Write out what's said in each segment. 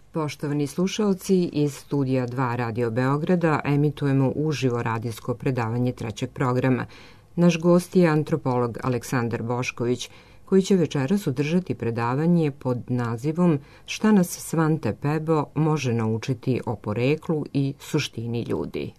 Poštovani slušaoci, iz studija 2 Radio Beograda emitujemo uživo radijsko predavanje trećeg programa. Naš gost je antropolog Aleksandar Bošković, koji će večeras održati predavanje pod nazivom Šta nas Svante Pebo može naučiti o poreklu i suštini ljudi.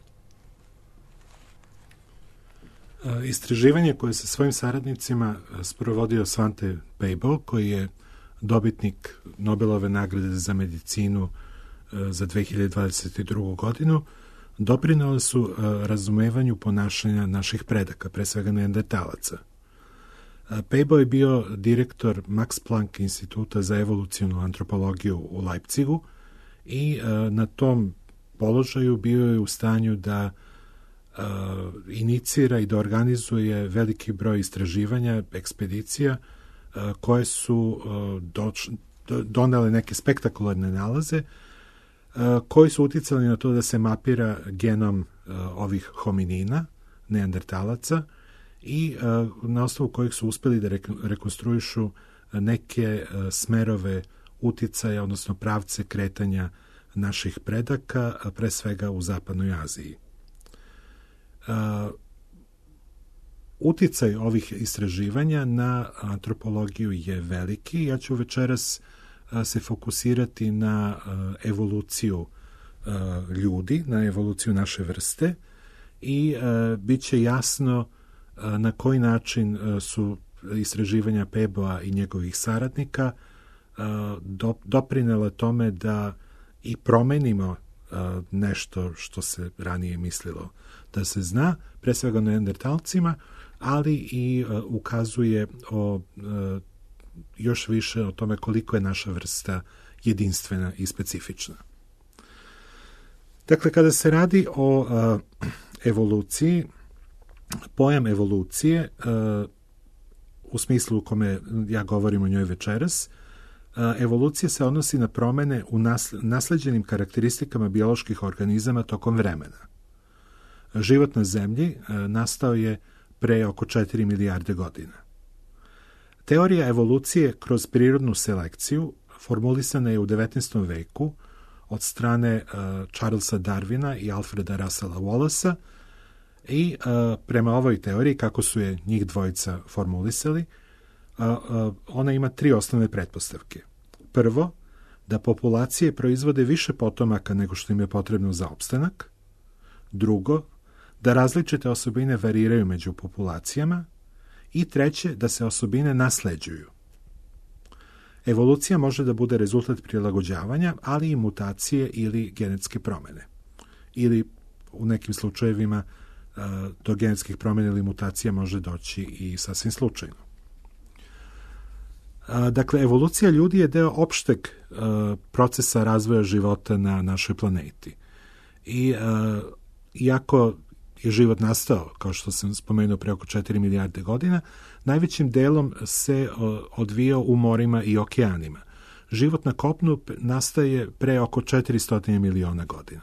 Istraživanje koje se svojim saradnicima sprovodio Svante Pebo, koji je dobitnik Nobelove nagrade za medicinu za 2022. godinu, doprinele su razumevanju ponašanja naših predaka, pre svega neandertalaca. Pebo je bio direktor Max Planck instituta za evolucionu antropologiju u Leipzigu i na tom položaju bio je u stanju da inicira i da organizuje veliki broj istraživanja, ekspedicija, koje su donele neke spektakularne nalaze koji su uticali na to da se mapira genom ovih hominina, neandertalaca, i na osnovu kojih su uspeli da rekonstruišu neke smerove uticaja, odnosno pravce kretanja naših predaka, pre svega u Zapadnoj Aziji. Uticaj ovih istraživanja na antropologiju je veliki. Ja ću večeras se fokusirati na evoluciju ljudi, na evoluciju naše vrste i bit će jasno na koji način su istraživanja Peboa i njegovih saradnika doprinele tome da i promenimo nešto što se ranije mislilo da se zna, pre svega o neandertalcima, ali i ukazuje još više o tome koliko je naša vrsta jedinstvena i specifična. Dakle, kada se radi o evoluciji, pojam evolucije, u smislu u kome ja govorim o njoj večeras, evolucija se odnosi na promene u nasleđenim karakteristikama bioloških organizama tokom vremena. Život na Zemlji nastao je pre oko 4 milijarde godina. Teorija evolucije kroz prirodnu selekciju formulisana je u 19. veku od strane Charlesa Darwina i Alfreda Russela Wallace i prema ovoj teoriji, kako su je njih dvojica formulisali, ona ima 3 osnovne pretpostavke. Prvo, da populacije proizvode više potomaka nego što im je potrebno za opstanak. Drugo, da različite osobine variraju među populacijama. I treće, da se osobine nasleđuju. Evolucija može da bude rezultat prilagođavanja, ali i mutacije ili genetske promene. Ili u nekim slučajevima do genetskih promjena ili mutacija može doći i sasvim slučajno. Dakle, evolucija ljudi je deo opšteg procesa razvoja života na našoj planeti. I iako je život nastao, kao što sam spomenuo, pre oko 4 milijarde godina, najvećim delom se odvijao u morima i okeanima. Život na kopnu nastaje pre oko 400 miliona godina.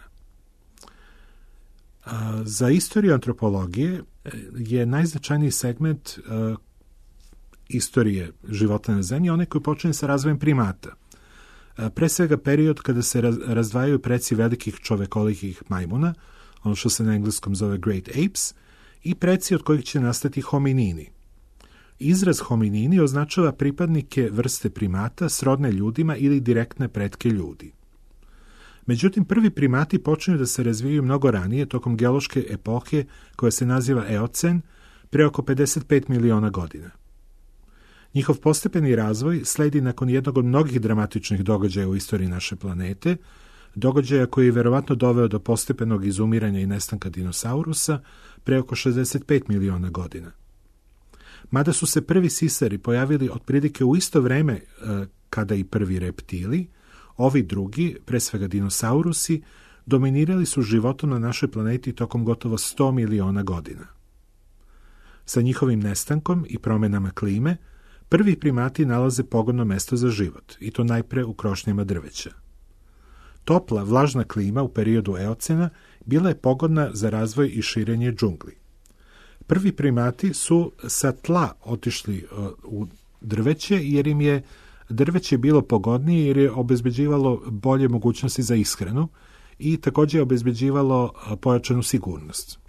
Za istoriju antropologije je najznačajniji segment istorije života na Zemlji onaj koji počinje sa razvojem primata. Pre svega period kada se razdvajaju preci velikih čovekolikih majmuna, ono što se na engleskom zove Great Apes, i preci od kojih će nastati hominini. Izraz hominini označava pripadnike vrste primata srodne ljudima ili direktne pretke ljudi. Međutim, prvi primati počinju da se razvijaju mnogo ranije, tokom geološke epohe koja se naziva Eocen, pre oko 55 miliona godina. Njihov postepeni razvoj sledi nakon jednog od mnogih dramatičnih događaja u istoriji naše planete, događaja koji je verovatno doveo do postepenog izumiranja i nestanka dinosaurusa pre oko 65 miliona godina. Mada su se prvi sisari pojavili otprilike u isto vreme kada i prvi reptili, ovi drugi, pre svega dinosaurusi, dominirali su životom na našoj planeti tokom gotovo 100 miliona godina. Sa njihovim nestankom i promenama klime, prvi primati nalaze pogodno mesto za život, i to najpre u krošnjama drveća. Topla, vlažna klima u periodu Eocena bila je pogodna za razvoj i širenje džungli. Prvi primati su sa tla otišli u drveće jer im je Drveće je bilo pogodnije jer je obezbeđivalo bolje mogućnosti za ishranu i također je obezbeđivalo pojačanu sigurnost.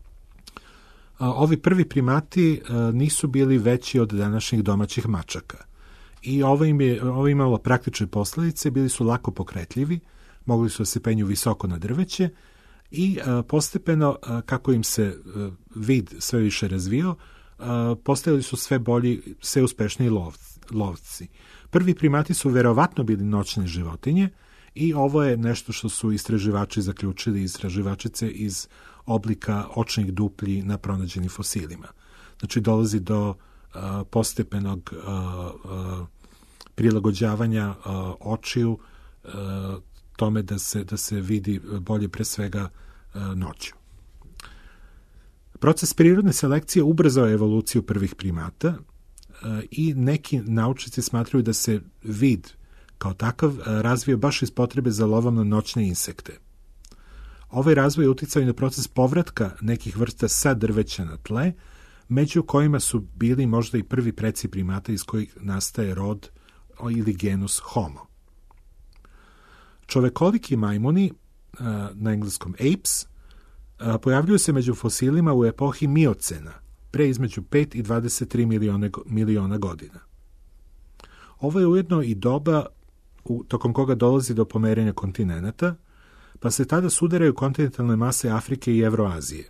Ovi prvi primati nisu bili veći od današnjih domaćih mačaka. I ovo imalo praktične posljedice, bili su lako pokretljivi, mogli su da se penju visoko na drveće i postepeno, kako im se vid sve više razvio, postajali su sve bolji, sve uspešniji lovci. Prvi primati su verovatno bili noćne životinje i ovo je nešto što su istraživači zaključili, istraživačice iz oblika očnih duplji na pronađenim fosilima. Znači dolazi do postepenog prilagođavanja očiju tome da se vidi bolje pre svega noću. Proces prirodne selekcije ubrzao je evoluciju prvih primata i neki naučnici smatraju da se vid kao takav razvio baš iz potrebe za lovom na noćne insekte. Ovaj razvoj je uticao i na proces povratka nekih vrsta sa drveća na tle, među kojima su bili možda i prvi preci primata iz kojih nastaje rod ili genus Homo. Čovekoliki majmuni, na engleskom apes, pojavljuju se među fosilima u epohi Miocena, pre između 5 i 23 miliona godina. Ovo je ujedno i doba tokom koga dolazi do pomeranja kontinenata, pa se tada sudaraju kontinentalne mase Afrike i Evroazije.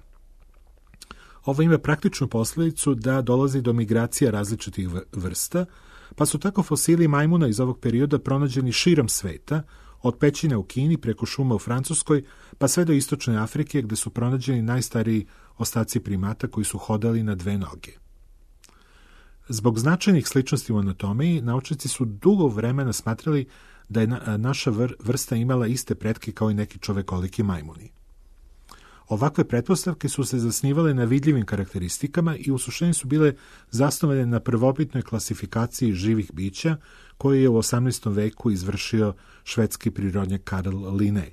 Ovo ima praktičnu posljedicu da dolazi do migracija različitih vrsta, pa su tako fosili majmuna iz ovog perioda pronađeni širom sveta, od pećina u Kini preko šuma u Francuskoj, pa sve do istočne Afrike gdje su pronađeni najstariji ostaci primata koji su hodali na dve noge. Zbog značajnih sličnosti u anatomiji, naučnici su dugo vremena smatrali da je naša vrsta imala iste pretke kao i neki čovekoliki majmuni. Ovakve pretpostavke su se zasnivale na vidljivim karakteristikama i u suštini su bile zasnovane na prvobitnoj klasifikaciji živih bića koju je u 18. veku izvršio švedski prirodnjak Karl Linné.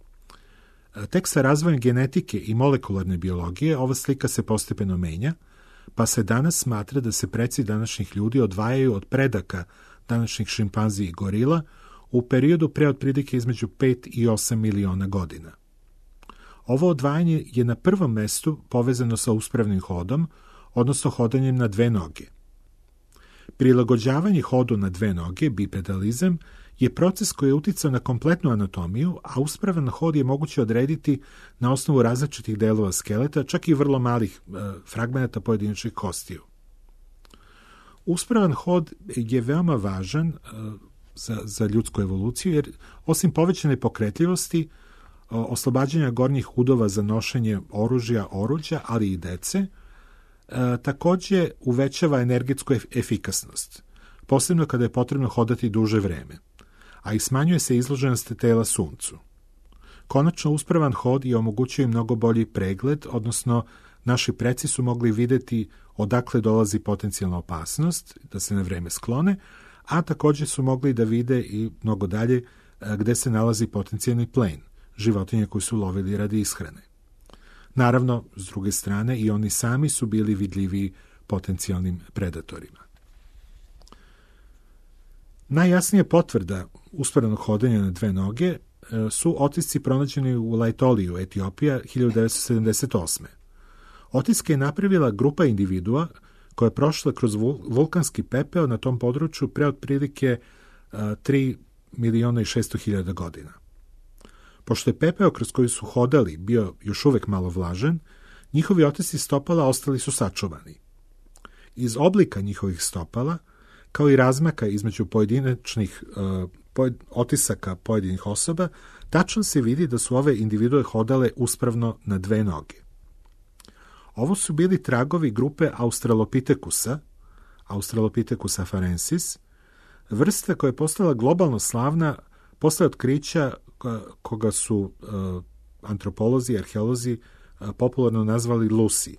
Tek sa razvojem genetike i molekularne biologije ova slika se postepeno menja, pa se danas smatra da se preci današnjih ljudi odvajaju od predaka današnjih šimpanzi i gorila u periodu pre otprilike između 5 i 8 miliona godina. Ovo odvajanje je na prvom mestu povezano sa uspravnim hodom, odnosno hodanjem na dve noge. Prilagođavanje hodu na dve noge, bipedalizam, je proces koji je uticao na kompletnu anatomiju, a uspravan hod je moguće odrediti na osnovu različitih delova skeleta, čak i vrlo malih fragmenata pojedinačnih kostiju. Uspravan hod je veoma važan za ljudsku evoluciju, jer osim povećane pokretljivosti, oslobađanja gornjih udova za nošenje oruđa, ali i dece, također uvećava energetsku efikasnost, posebno kada je potrebno hodati duže vreme, a i smanjuje se izloženost tela suncu. Konačno, uspravan hod je omogućio i mnogo bolji pregled, odnosno naši preci su mogli vidjeti odakle dolazi potencijalna opasnost, da se na vreme sklone, a također su mogli da vide i mnogo dalje gde se nalazi potencijalni plen, životinje koji su lovili radi ishrane. Naravno, s druge strane, i oni sami su bili vidljivi potencijalnim predatorima. Najjasnija potvrda uspravnog hodanja na dve noge su otisci pronađeni u Laetoliju, Etiopija, 1978. Otiske je napravila grupa individua koja je prošla kroz vulkanski pepeo na tom području pre otprilike 3.600.000 godina. Pošto je pepeo kroz koji su hodali bio još uvek malo vlažan, njihovi otisci stopala ostali su sačuvani. Iz oblika njihovih stopala, kao i razmaka između pojedinačnih otisaka pojedinih osoba, tačno se vidi da su ove individue hodale uspravno na dve noge. Ovo su bili tragovi grupe Australopithecus afarensis, vrsta koja je postala globalno slavna posle otkrića koga su antropolozi i arheolozi popularno nazvali Lucy,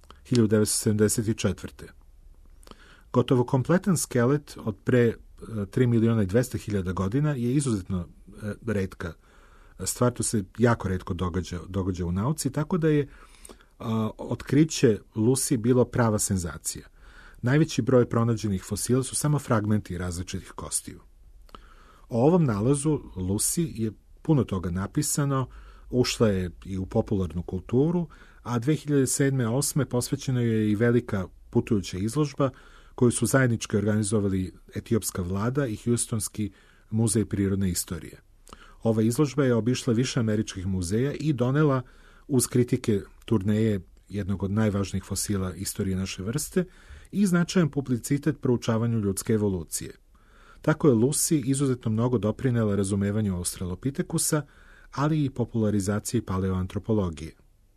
1974. Gotovo kompletan skelet od pre 3.200.000 godina je izuzetno retka stvar, to se jako retko događa u nauci, tako da je otkriće Lucy bilo prava senzacija. najveći broj pronađenih fosila su samo fragmenti različitih kostiju. O ovom nalazu Lucy je puno toga napisano, ušla je i u popularnu kulturu, a 2007-2008 posvećena je i velika putujuća izložba koju su zajednički organizovali etiopska vlada i Houstonski muzej prirodne istorije. Ova izložba je obišla više američkih muzeja i donela, uz kritike turneje jednog od najvažnijih fosila istorije naše vrste, i značajan publicitet proučavanju ljudske evolucije. Tako je Lucy izuzetno mnogo doprinela razumevanju Australopithekusa, ali i popularizaciji paleoantropologije.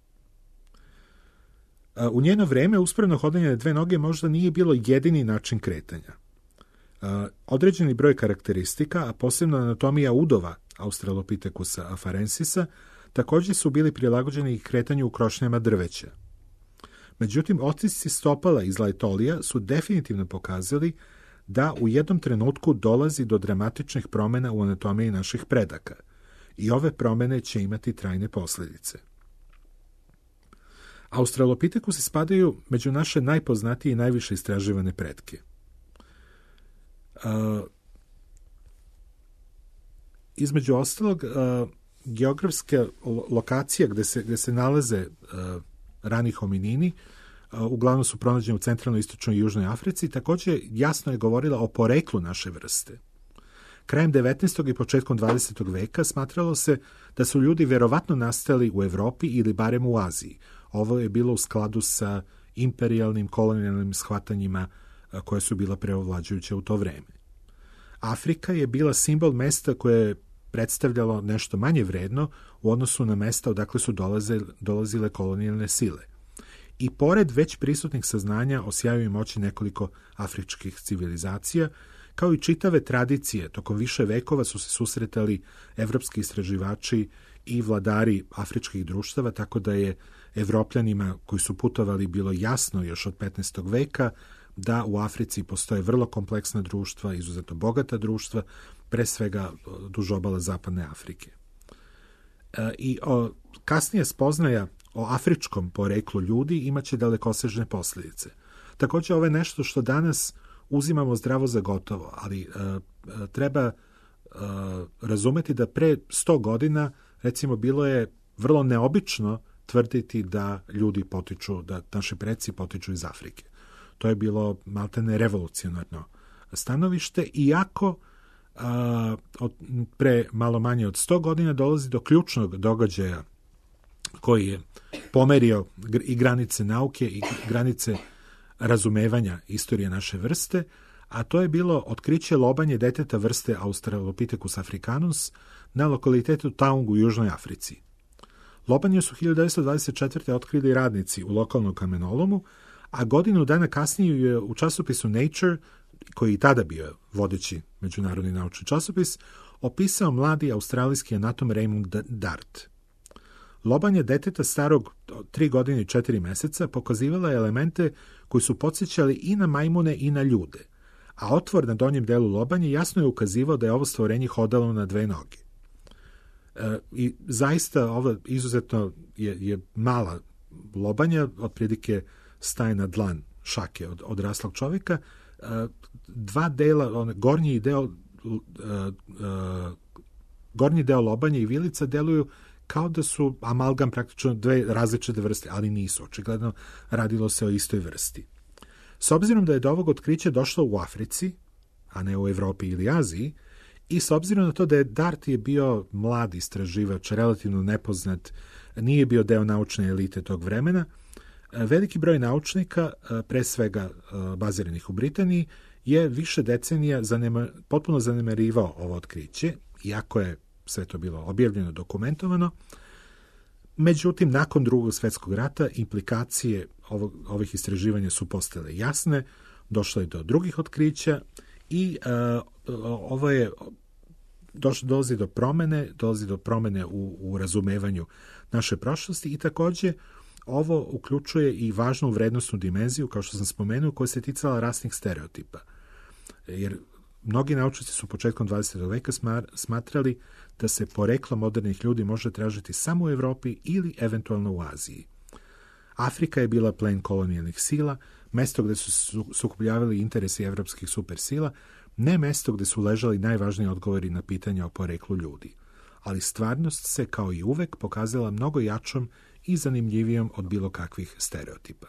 U njeno vreme uspravno hodanje na dve noge možda nije bilo jedini način kretanja. Određeni broj karakteristika, a posebno anatomija udova Australopithekusa afarensisa, također su bili prilagođeni i kretanju u krošnjama drveća. Međutim, otisci stopala iz Laetolija su definitivno pokazali da u jednom trenutku dolazi do dramatičnih promjena u anatomiji naših predaka i ove promjene će imati trajne posljedice. Australopithekusi spadaju među naše najpoznatije i najviše istraživane pretke. Između ostalog, geografske lokacije gdje se nalaze rani hominini uglavnom su pronađeni u centralnoj, istočnoj i južnoj Africi, također jasno je govorila o poreklu naše vrste. Krajem 19. i početkom 20. veka smatralo se da su ljudi vjerovatno nastali u Europi ili barem u Aziji. Ovo je bilo u skladu sa imperijalnim kolonijalnim shvatanjima koje su bila preovlađujuće u to vrijeme. Afrika je bila simbol mesta koje je predstavljalo nešto manje vredno u odnosu na mesta odakle su dolazile kolonijalne sile. I pored već prisutnih saznanja o sjaju i moći nekoliko afričkih civilizacija, kao i čitave tradicije, tokom više vekova su se susretali evropski istraživači i vladari afričkih društava, tako da je Evropljanima koji su putovali bilo jasno još od 15. veka da u Africi postoje vrlo kompleksna društva, izuzetno bogata društva, pre svega duž obala zapadne Afrike. Kasnije spoznaja o afričkom poreklu ljudi imaće dalekosežne posljedice. Također ovo je nešto što danas uzimamo zdravo za gotovo, ali treba razumeti da pre 100 godina recimo bilo je vrlo neobično tvrditi da ljudi potiču, da naši preci potiču iz Afrike. To je bilo maltene revolucionarno stanovište, iako pre malo manje od 100 godina dolazi do ključnog događaja koji je pomerio i granice nauke i granice razumevanja istorije naše vrste, a to je bilo otkriće lobanje deteta vrste Australopithecus africanus na lokalitetu Taung u Južnoj Africi. Lobanje su 1924. otkrili radnici u lokalnom kamenolomu, a godinu dana kasnije je u časopisu Nature, koji i tada bio vodeći međunarodni naučni časopis, opisao mladi australijski anatom Raymond Dart. Lobanje deteta starog 3 godine i 4 mjeseca pokazivala je elemente koji su podsjećali i na majmune i na ljude, a otvor na donjem delu lobanje jasno je ukazivao da je ovo stvorenje hodalo na dve noge. I zaista ovo izuzetno je mala lobanja, otprilike staje na dlan šake od odraslog čovjeka. Dva dela, gornji deo lobanje i vilica deluju kao da su amalgam praktično dve različite vrste, ali nisu. Očigledno radilo se o istoj vrsti. S obzirom da je do ovog otkrića došlo u Africi, a ne u Evropi ili Aziji, i s obzirom na to da je Dart je bio mlad istraživač, relativno nepoznat, nije bio deo naučne elite tog vremena, veliki broj naučnika, pre svega baziranih u Britaniji, je više decenija potpuno zanemarivao ovo otkriće, iako je sve to bilo objavljeno, dokumentovano. Međutim, nakon Drugog svjetskog rata implikacije ovih istraživanja su postale jasne, došlo je do drugih otkrića i ovo je dolazi do promene u razumevanju naše prošlosti i također ovo uključuje i važnu vrednostnu dimenziju, kao što sam spomenuo, koja se ticala rasnih stereotipa. Jer mnogi naučnici su početkom 20. veka smatrali da se poreklo modernih ljudi može tražiti samo u Europi ili eventualno u Aziji. Afrika je bila plen kolonijalnih sila, mesto gde su sukobljavali interesi evropskih supersila, ne mesto gde su ležali najvažniji odgovori na pitanja o poreklu ljudi. Ali stvarnost se, kao i uvek, pokazala mnogo jačom i zanimljivijom od bilo kakvih stereotipa.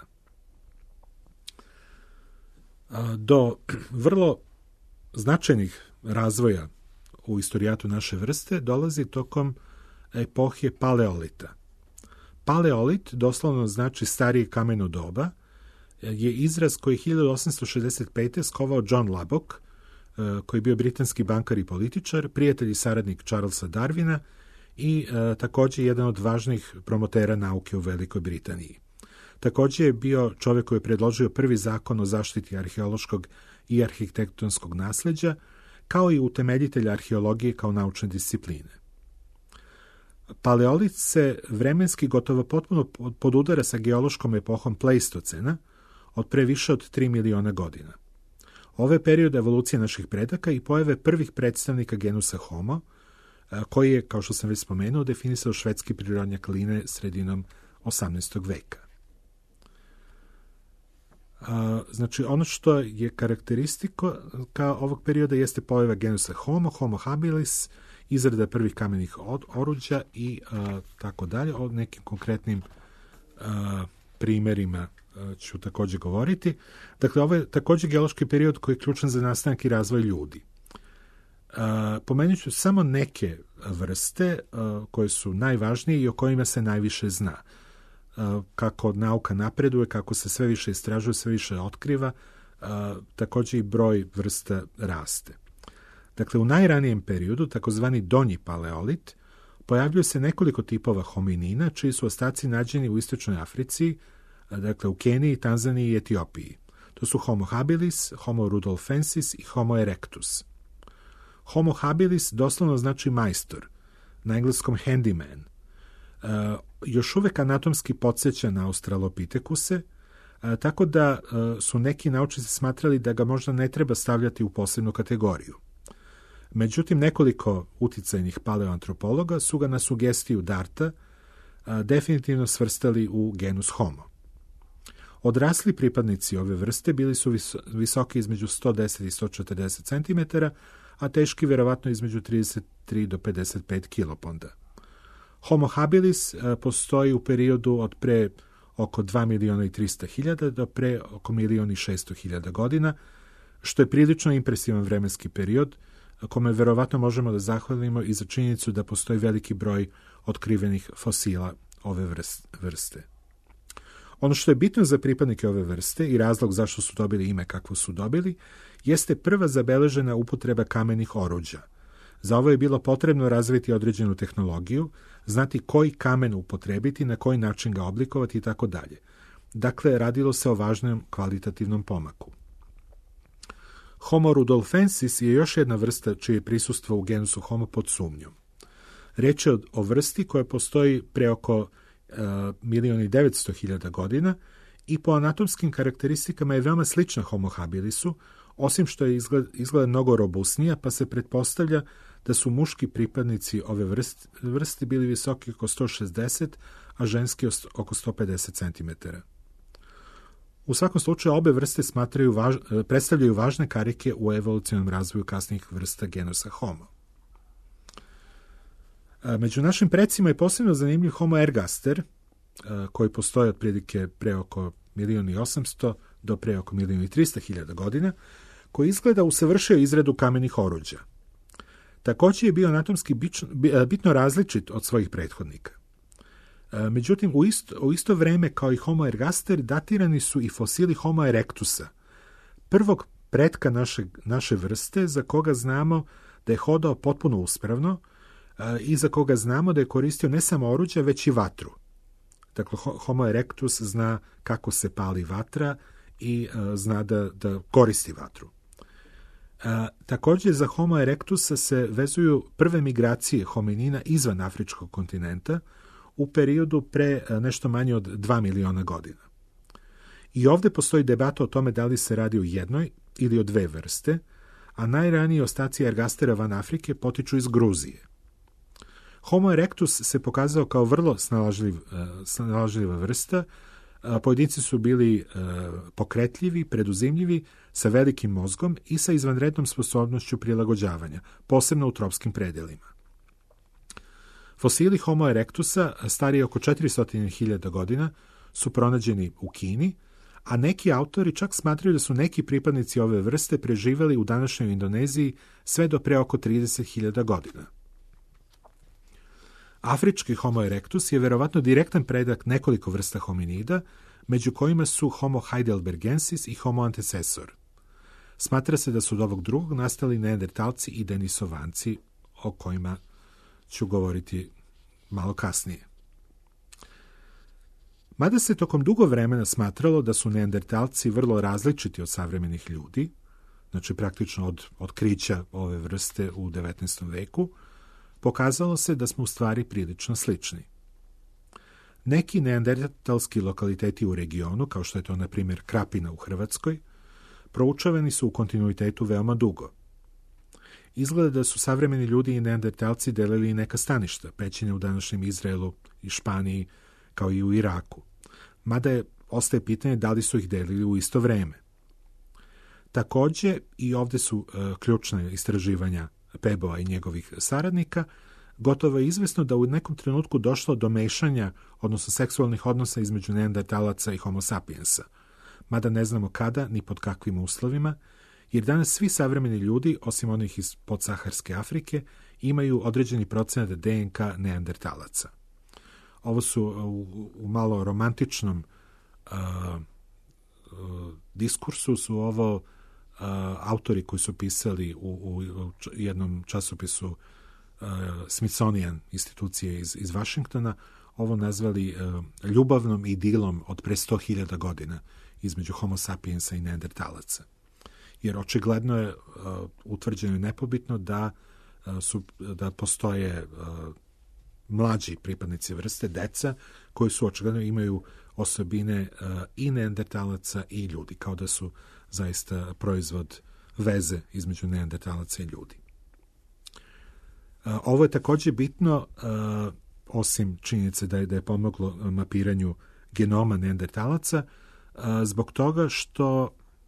Do vrlo značajnih razvoja u istorijatu naše vrste dolazi tokom epohe paleolita. Paleolit, doslovno znači starije kameno doba, je izraz koji 1865. skovao John Lubbock, koji je bio britanski bankar i političar, prijatelj i saradnik Charlesa Darwina i također jedan od važnih promotera nauke u Velikoj Britaniji. Također je bio čovjek koji je predložio prvi zakon o zaštiti arheološkog i arhitektonskog nasleđa, kao i utemeljitelj arheologije kao naučne discipline. Paleolit se vremenski gotovo potpuno podudara sa geološkom epohom Pleistocena od pre više od 3 miliona godina. Ovo je period evolucije naših predaka i pojave prvih predstavnika genusa Homo, koji je, kao što sam već spomenuo, definisao švedski prirodnjak Linne sredinom 18. veka. Znači, ono što je karakteristiko kao ovog perioda jeste pojava genusa Homo, Homo habilis, izrada prvih kamenih oruđa i tako dalje. O nekim konkretnim primjerima ću također govoriti. Dakle, ovo je također geološki period koji je ključan za nastanak i razvoj ljudi. Pomenut ću samo neke vrste koje su najvažnije i o kojima se najviše zna. Kako nauka napreduje, kako se sve više istražuje, sve više otkriva, također i broj vrsta raste. Dakle, u najranijem periodu, takozvani donji paleolit, pojavljuje se nekoliko tipova hominina, čiji su ostaci nađeni u istočnoj Africi, dakle u Keniji, Tanzaniji i Etiopiji. To su Homo habilis, Homo rudolfensis i Homo erectus. Homo habilis doslovno znači majstor, na engleskom handyman. Još uvek anatomski podsjeća na australopitekuse, tako da su neki naučnici smatrali da ga možda ne treba stavljati u posebnu kategoriju. Međutim, nekoliko uticajnih paleoantropologa su ga na sugestiju Darta definitivno svrstali u genus Homo. Odrasli pripadnici ove vrste bili su visoki između 110 i 140 cm, a teški verovatno između 33 do 55 kiloponda. Homo habilis postoji u periodu od pre oko 2 miliona i 300 hiljada do pre oko 1 milion i 600 hiljada godina, što je prilično impresivan vremenski period, kome verovatno možemo da zahvalimo i za činjenicu da postoji veliki broj otkrivenih fosila ove vrste. Ono što je bitno za pripadnike ove vrste i razlog zašto su dobili ime kakvo su dobili, jeste prva zabeležena upotreba kamenih oruđa. Za ovo je bilo potrebno razviti određenu tehnologiju, znati koji kamen upotrebiti, na koji način ga oblikovati i tako dalje. Dakle, radilo se o važnom kvalitativnom pomaku. Homo rudolfensis je još jedna vrsta čije prisustvo u genusu Homo pod sumnjom. Reč je o vrsti koja postoji pre oko 1.900.000 godina i po anatomskim karakteristikama je veoma slična Homo habilisu, osim što je izgleda mnogo robusnija, pa se pretpostavlja da su muški pripadnici ove vrste bili visoki oko 160, a ženski oko 150 cm. U svakom slučaju, obe vrste predstavljaju važne karike u evolucionom razvoju kasnijih vrsta genusa Homo. Među našim precima je posebno zanimljiv Homo ergaster, koji postoji otprilike pre oko 1.800.000 do pre oko 1.300.000 godina, koji izgleda usavršio izradu kamenih oruđa. Također je bio anatomski bitno različit od svojih prethodnika. Međutim, u isto vreme kao i Homo ergaster datirani su i fosili Homo erectusa, prvog pretka naše vrste za koga znamo da je hodao potpuno uspravno i za koga znamo da je koristio ne samo oruđa, već i vatru. Dakle, Homo erectus zna kako se pali vatra i zna da koristi vatru. Također za Homo erectusa se vezuju prve migracije hominina izvan afričkog kontinenta u periodu pre nešto manje od 2 miliona godina. I ovdje postoji debata o tome da li se radi o jednoj ili o dve vrste, a najraniji ostaci ergastera van Afrike potiču iz Gruzije. Homo erectus se pokazao kao vrlo snalažljiva vrsta, Pojedinci su bili pokretljivi, preduzimljivi, sa velikim mozgom i sa izvanrednom sposobnošću prilagođavanja, posebno u tropskim predelima. Fosili Homo erectusa, stariji oko 400.000 godina, su pronađeni u Kini, a neki autori čak smatraju da su neki pripadnici ove vrste preživeli u današnjoj Indoneziji sve do pre oko 30.000 godina. Afrički Homo erectus je verovatno direktan predak nekoliko vrsta hominida, među kojima su Homo heidelbergensis i Homo antecessor. Smatra se da su od ovog drugog nastali neandertalci i denisovanci, o kojima ću govoriti malo kasnije. Mada se tokom dugo vremena smatralo da su neandertalci vrlo različiti od savremenih ljudi, znači praktično od otkrića ove vrste u 19. veku, pokazalo se da smo u stvari prilično slični. Neki neandertalski lokaliteti u regionu, kao što je to na primjer Krapina u Hrvatskoj, proučavani su u kontinuitetu veoma dugo. Izgleda da su savremeni ljudi i neandertalci delili i neka staništa, pećine u današnjem Izraelu i Španiji, kao i u Iraku. Mada ostaje pitanje da li su ih delili u isto vreme. Također, i ovdje su ključna istraživanja Peboa i njegovih saradnika, gotovo je izvesno da u nekom trenutku došlo do mešanja, odnosno seksualnih odnosa između neandertalaca i Homo sapiensa. Mada ne znamo kada ni pod kakvim uslovima, jer danas svi savremeni ljudi, osim onih iz podsaharske Afrike, imaju određeni procenat DNK neandertalaca. Ovo su u malo romantičnom diskursu su ovo autori koji su pisali u jednom časopisu Smithsonian institucije iz Vašingtona, ovo nazvali ljubavnom idilom od pre 100.000 godina između Homo sapiensa i neandertalaca. Jer očigledno je utvrđeno i nepobitno da postoje mlađi pripadnici vrste, deca, koji su očigledno imaju osobine i neandertalaca i ljudi, kao da su zaista proizvod veze između neandertalaca i ljudi. Ovo je također bitno, osim činjenice da je pomoglo mapiranju genoma neandertalaca, zbog toga što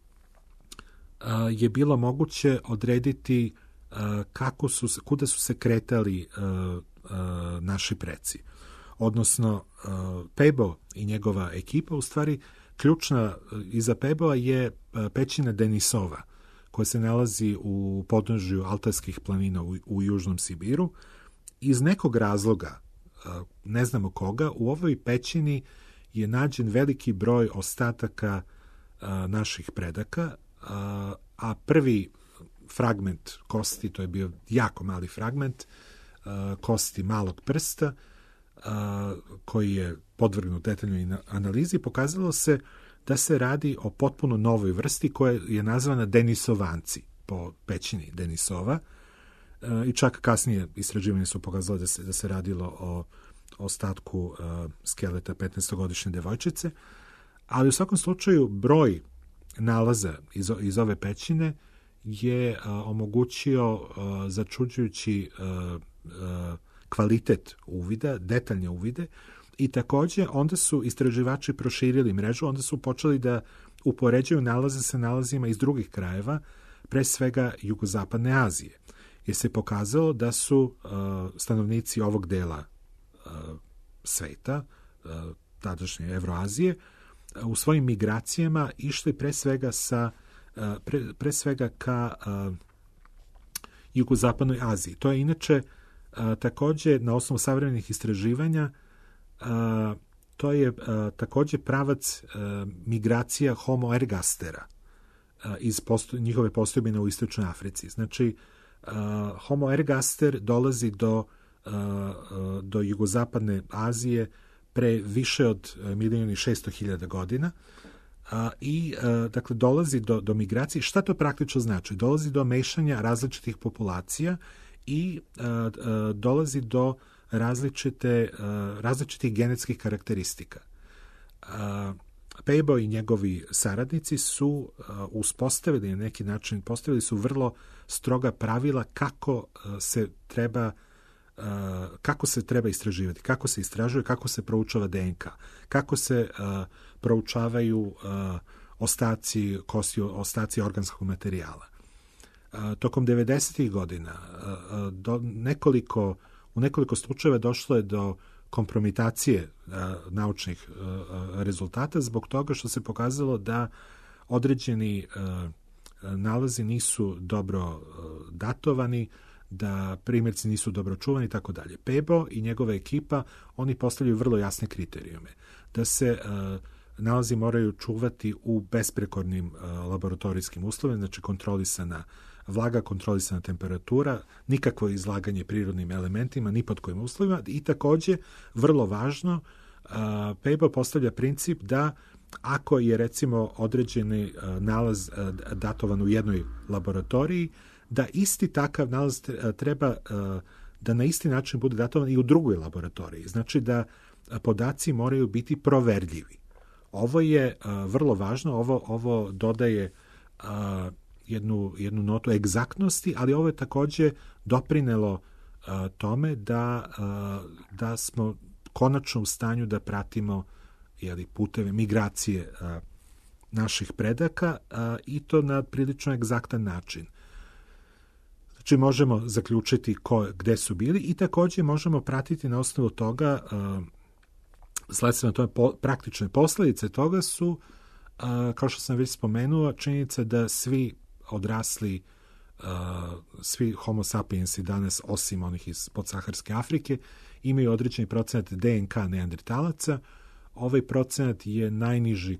je bilo moguće odrediti kuda su se kretali naši preci. Odnosno, Pebo i njegova ekipa, u stvari, ključna iza Peboa je pećina Denisova, koja se nalazi u podnožju Altajskih planina u Južnom Sibiru. Iz nekog razloga, ne znamo koga, u ovoj pećini je nađen veliki broj ostataka naših predaka, a prvi fragment kosti, to je bio jako mali fragment, kosti malog prsta, koji je podvrgnut detaljnoj analizi, pokazalo se da se radi o potpuno novoj vrsti koja je nazvana Denisovanci po pećini Denisova, i čak kasnije istraživanje su pokazalo da se radilo o ostatku skeleta 15-godišnje devojčice, ali u svakom slučaju broj nalaza iz ove pećine je omogućio začuđujući kvalitet uvida, detaljne uvide, i također onda su istraživači proširili mrežu, onda su počeli da upoređuju nalaze sa nalazima iz drugih krajeva, pre svega jugozapadne Azije, jer se pokazalo da su stanovnici ovog dela sveta, tadašnje Evroazije, u svojim migracijama išli pre svega ka jugozapadnoj Aziji. To je inače također na osnovu savremenih istraživanja to je također pravac migracija Homo ergastera iz njihove postojbine u Istočnoj Africi. Znači, Homo ergaster dolazi do jugozapadne Azije pre više od 1.600.000 godina i dakle dolazi do migracije. Šta to praktično znači? Dolazi do mešanja različitih populacija i dolazi do različitih genetskih karakteristika. Pebo i njegovi saradnici su uspostavili na neki način, postavili su vrlo stroga pravila kako se treba kako se treba istraživati, kako se istražuje, kako se proučava DNK, kako se proučavaju ostaci kosti, ostaci organskog materijala. Tokom 90. godina u nekoliko slučajeva došlo je do kompromitacije naučnih rezultata zbog toga što se pokazalo da određeni nalazi nisu dobro datovani, da primjerci nisu dobro čuvani i tako dalje. Pebo i njegova ekipa, oni postavljaju vrlo jasne kriterijume. Da se nalazi moraju čuvati u besprekornim laboratorijskim uslovima, znači kontrolisana vlaga, kontrolisana temperatura, nikakvo izlaganje prirodnim elementima, ni pod kojim uslovima i također, vrlo važno, Pebo postavlja princip da ako je recimo određeni nalaz datovan u jednoj laboratoriji, da isti takav nalaz treba da na isti način bude datovan i u drugoj laboratoriji. Znači da podaci moraju biti proverljivi. Ovo je vrlo važno, ovo dodaje jednu notu egzaktnosti, ali ovo je također doprinelo tome da smo konačno u stanju da pratimo puteve migracije naših predaka i to na prilično egzaktan način. Znači možemo zaključiti gde su bili i također možemo pratiti na osnovu toga praktične posljedice toga su, kao što sam već spomenuo, činjenica da svi odrasli, svi homo sapiensi danas, osim onih iz podsaharske Afrike, imaju određeni procenat DNK neandertalaca. Ovaj procenat je najniži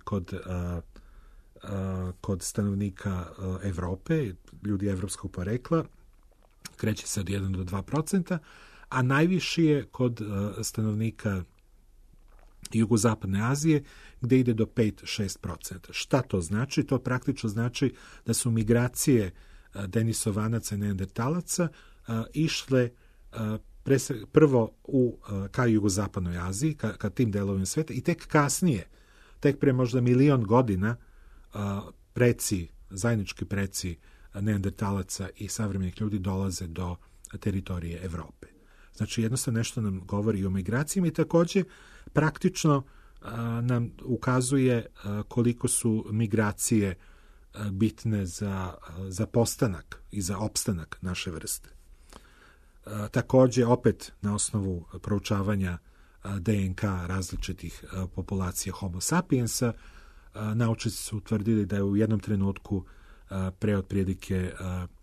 kod stanovnika Evrope, ljudi evropskog porekla, kreće se od 1 do 2%, a najviši je kod stanovnika jugozapadne Azije, gde ide do 5-6%. Šta to znači? To praktično znači da su migracije denisovanaca i neandertalaca išle prvo ka jugozapadnoj Aziji, ka tim delovima sveta i tek kasnije, tek pre možda 1.000.000 godina, zajednički preci neandertalaca i savremenih ljudi dolaze do teritorije Evrope. Znači jednostavno nešto nam govori i o migracijama i također praktično nam ukazuje koliko su migracije bitne za postanak i za opstanak naše vrste. Također, opet na osnovu proučavanja DNK različitih populacija homo sapiensa, naučnici su utvrdili da je u jednom trenutku pre otprilike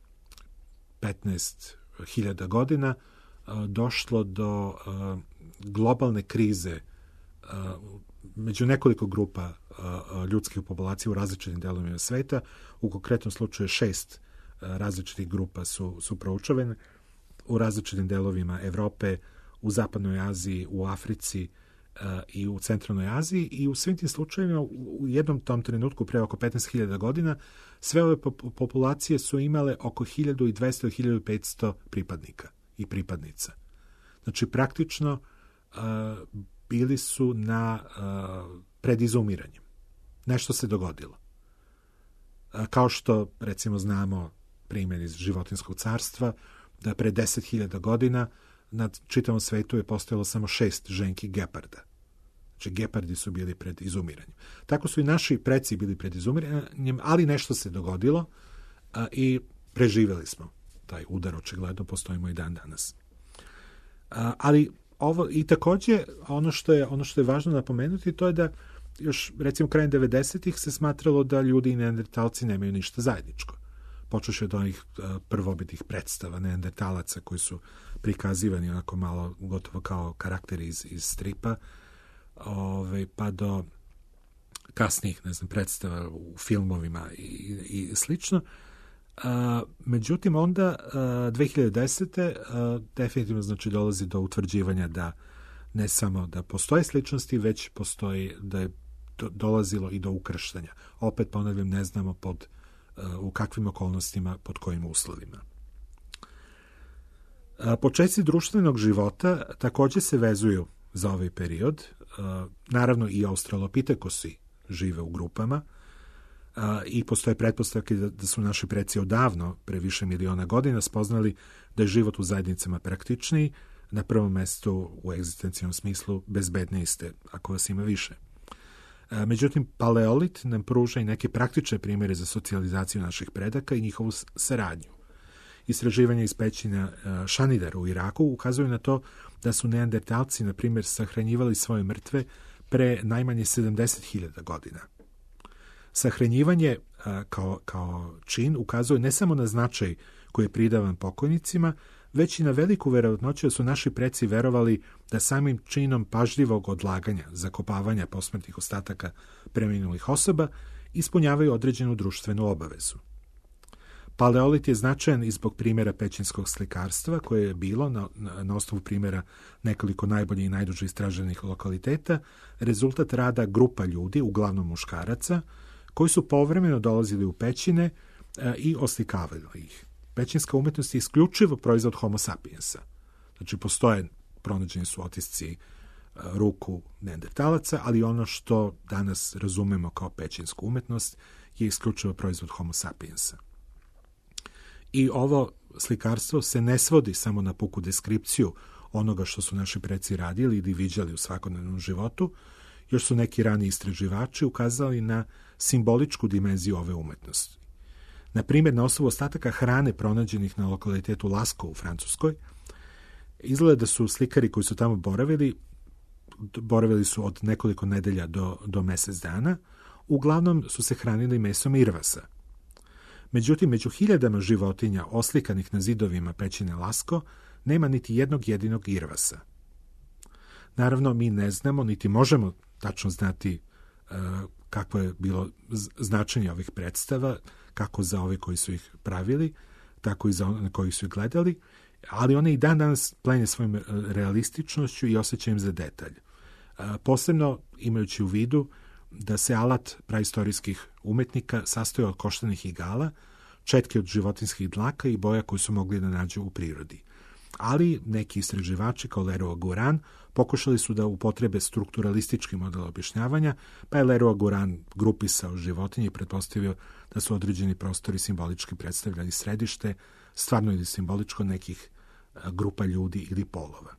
15.000 godina došlo do globalne krize među nekoliko grupa ljudskih populacija u različitim delovima sveta. U konkretnom slučaju 6 različitih grupa su proučavane u različitim delovima Evrope, u zapadnoj Aziji, u Africi i u centralnoj Aziji i u svim tim slučajevima u jednom tom trenutku pre oko 15.000 godina sve ove populacije su imale oko 1.200-1.500 pripadnika i pripadnica. Znači praktično bili su pred izumiranjem. Nešto se dogodilo. Kao što recimo znamo primjer iz životinjskog carstva, da pre 10.000 godina na čitavom svetu je postojalo samo 6 ženki geparda. Znači gepardi su bili pred izumiranjem. Tako su i naši preci bili pred izumiranjem, ali nešto se dogodilo i preživjeli smo taj udar, očigledno postojimo i dan danas. Ali ovo i također ono što je važno napomenuti to je da još recimo krajem 90-ih se smatralo da ljudi i neandertalci nemaju ništa zajedničko. Počeš od onih prvobitnih predstava neandertalaca koji su prikazivani onako malo gotovo kao karakteri iz stripa, pa do kasnijih predstava u filmovima i slično. Međutim, onda 2010. Definitivno dolazi do utvrđivanja da ne samo da postoje sličnosti, već postoji da je dolazilo i do ukrštanja. Opet ponavljam, ne znamo u kakvim okolnostima, pod kojim uslovima. Počeci društvenog života također se vezuju za ovaj period. Naravno i australopitekosi žive u grupama i postoje pretpostavke da su naši preci odavno, pre više miliona godina, spoznali da je život u zajednicama praktičniji, na prvom mestu u egzistencijalnom smislu bezbedniji ste ako vas ima više. Međutim, paleolit nam pruža i neke praktične primjere za socijalizaciju naših predaka i njihovu saradnju. Istraživanja iz pećina Šanidar u Iraku ukazuju na to da su neandertalci, na primjer, sahranjivali svoje mrtve pre najmanje 70.000 godina. Sahranjivanje kao čin ukazuje ne samo na značaj koji je pridavan pokojnicima, već i na veliku verovatnoću da su naši preci verovali da samim činom pažljivog odlaganja, zakopavanja posmrtnih ostataka preminulih osoba ispunjavaju određenu društvenu obavezu. Paleolit je značajan i zbog primjera pećinskog slikarstva koje je bilo, na osnovu primjera nekoliko najboljih i najduže istraženih lokaliteta, rezultat rada grupa ljudi, uglavnom muškaraca, koji su povremeno dolazili u pećine i oslikavali ih. Pećinska umetnost je isključivo proizvod homo sapiensa. Znači, pronađeni su otisci ruku neandertalaca, ali ono što danas razumemo kao pećinsku umetnost je isključivo proizvod homo sapiensa. I ovo slikarstvo se ne svodi samo na puku deskripciju onoga što su naši preci radili ili viđali u svakodnevnom životu, još su neki rani istraživači ukazali na simboličku dimenziju ove umetnosti. Na primjer, na osnovu ostataka hrane pronađenih na lokalitetu Lasko u Francuskoj, izgleda da su slikari koji su tamo boravili su od nekoliko nedelja do mjesec dana, uglavnom su se hranili mesom irvasa. Međutim, među hiljadama životinja oslikanih na zidovima pećine Lasko nema niti jednog jedinog irvasa. Naravno, mi ne znamo, niti možemo tačno znati kakvo je bilo značenje ovih predstava, kako za ove koji su ih pravili, tako i za one koji su ih gledali, ali one i dan danas plene svojim realističnošću i osjećajem za detalj. Posebno imajući u vidu da se alat praistorijskih umetnika sastoji od koštanih igala, četke od životinjskih dlaka i boja koje su mogli da nađu u prirodi. Ali neki istraživači kao Leroy-Gourhan pokušali su da upotrebe strukturalistički model objašnjavanja, pa je Leroy-Gourhan grupisao životinje i pretpostavio da su određeni prostori simbolički predstavljali središte, stvarno ili simboličko nekih grupa ljudi ili polova.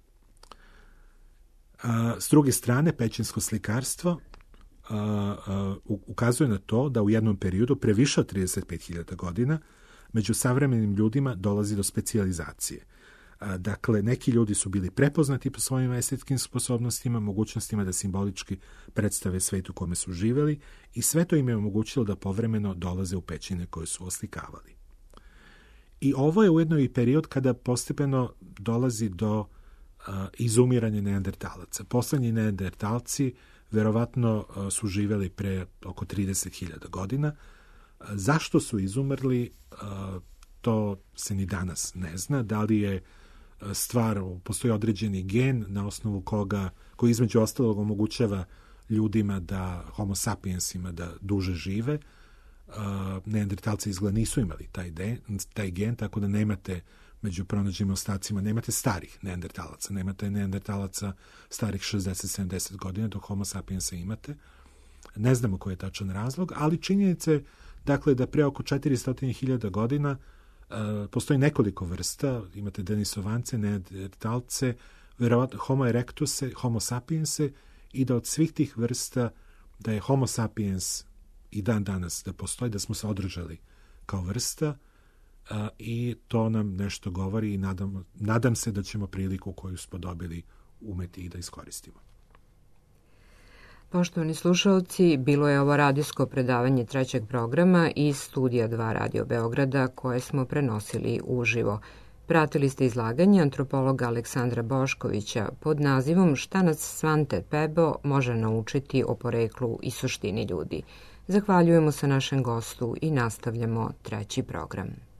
S druge strane, pećinsko slikarstvo ukazuje na to da u jednom periodu pre više od 35.000 godina među savremenim ljudima dolazi do specijalizacije. Dakle, neki ljudi su bili prepoznati po svojim estetskim sposobnostima, mogućnostima da simbolički predstave svet u kome su živeli i sve to im je omogućilo da povremeno dolaze u pećine koje su oslikavali. I ovo je ujedno i period kada postepeno dolazi do izumiranja neandertalaca. Poslednji neandertalci verovatno su živeli pre oko 30.000 godina. Zašto su izumrli, to se ni danas ne zna. Da li je stvar, postoji određeni gen na osnovu koji između ostalog omogućava ljudima da, homo sapiensima, da duže žive. Neandertalci izgleda nisu imali taj gen, tako da nemate među pronađenim ostacima, nemate starih neandertalaca, nemate neandertalaca starih 60-70 godina, dok homo sapiensa imate. Ne znamo koji je tačan razlog, ali činjenica je, dakle, da pre oko 400.000 godina postoji nekoliko vrsta, imate denisovance, neandertalce, verovatno homo erectuse, homo sapiense, i da od svih tih vrsta da je homo sapiens i dan danas da postoji, da smo se održali kao vrsta, i to nam nešto govori i nadam se da ćemo priliku koju smo dobili umeti i da iskoristimo. Poštovani slušalci, bilo je ovo radijsko predavanje trećeg programa iz Studija 2 Radio Beograda koje smo prenosili uživo. Pratili ste izlaganje antropologa Aleksandra Boškovića pod nazivom Šta nas Svante Pebo može naučiti o poreklu i suštini ljudi. Zahvaljujemo se našem gostu i nastavljamo treći program.